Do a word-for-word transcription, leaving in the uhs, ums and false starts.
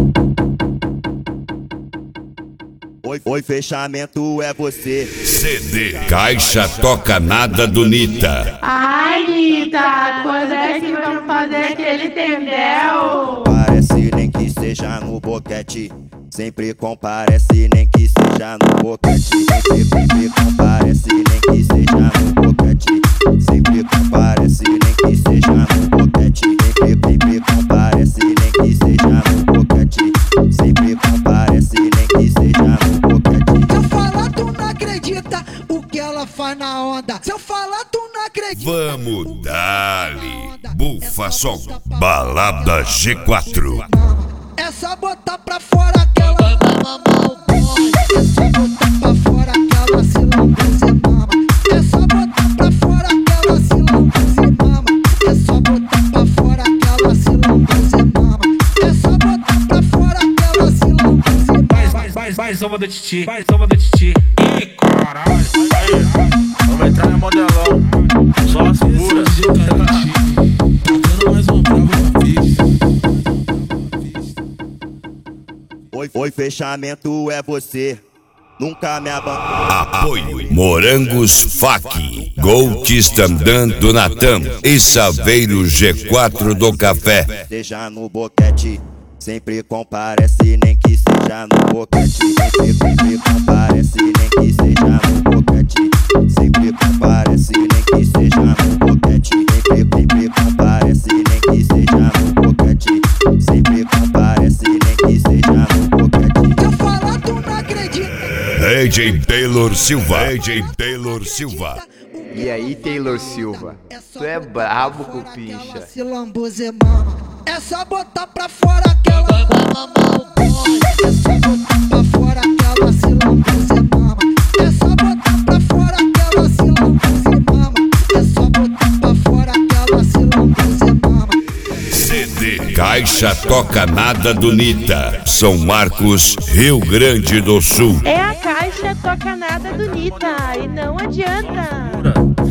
Oi, oi, fechamento é você. C D Caixa Toca Nada do Nita. Ai, Nita, quando é que vamos fazer aquele tendel? Parece nem que seja no boquete. Sempre comparece nem que seja no boquete. Sempre, sempre comparece nem que seja no boquete. Sempre comparece nem que seja no boquete. Sempre, sempre comparece nem que seja no boquete. Sempre comparece nem que seja no boquete. Se eu falar tu não acredita o que ela faz na onda. Se eu falar tu não acredita. Vamos dali, bufa som, balada G quatro. É só botar pra fora que ela mama mal boy. É só botar pra fora que ela se lambuza e mama. É só botar pra fora que ela se lambuza e mama. É só botar pra fora que ela se lambuza e mama. É só botar pra fora que ela se lambuza e mama. Vai, vai, vai, soma do titi, vai, soma do titi. Ih, caralho, aí, vamos entrar no modelão. Só as puras. Tocando mais um bravo na pista. Oi, oi, fechamento é você. Nunca me abandone. Apoio Morangos Fac, Gold andando na Tam e Saveiro G quatro do Café. Seja no boquete, sempre comparece nem que seja no boquete. Sempre, sempre comparece nem que seja no boquete. Sempre comparece nem que seja no boquete. Sempre, sempre comparece nem que seja no boquete. Sempre comparece nem que seja no boquete. Se eu falar tu não acredita. D J Taylor Silva, D J Taylor Silva. E aí, Taylor Silva, tu é brabo, cupincha. Se lambuza e mama. É só botar pra fora que ela mama mal boy. É só botar pra fora que ela se lambuza e mama. É só botar pra fora que ela se lambuza e mama. É só botar pra fora que ela se lambuza e mama. C D Caixa Toca Nada do Nita, São Marcos, Rio Grande do Sul. É a Caixa Toca Nada do Nita e não adianta.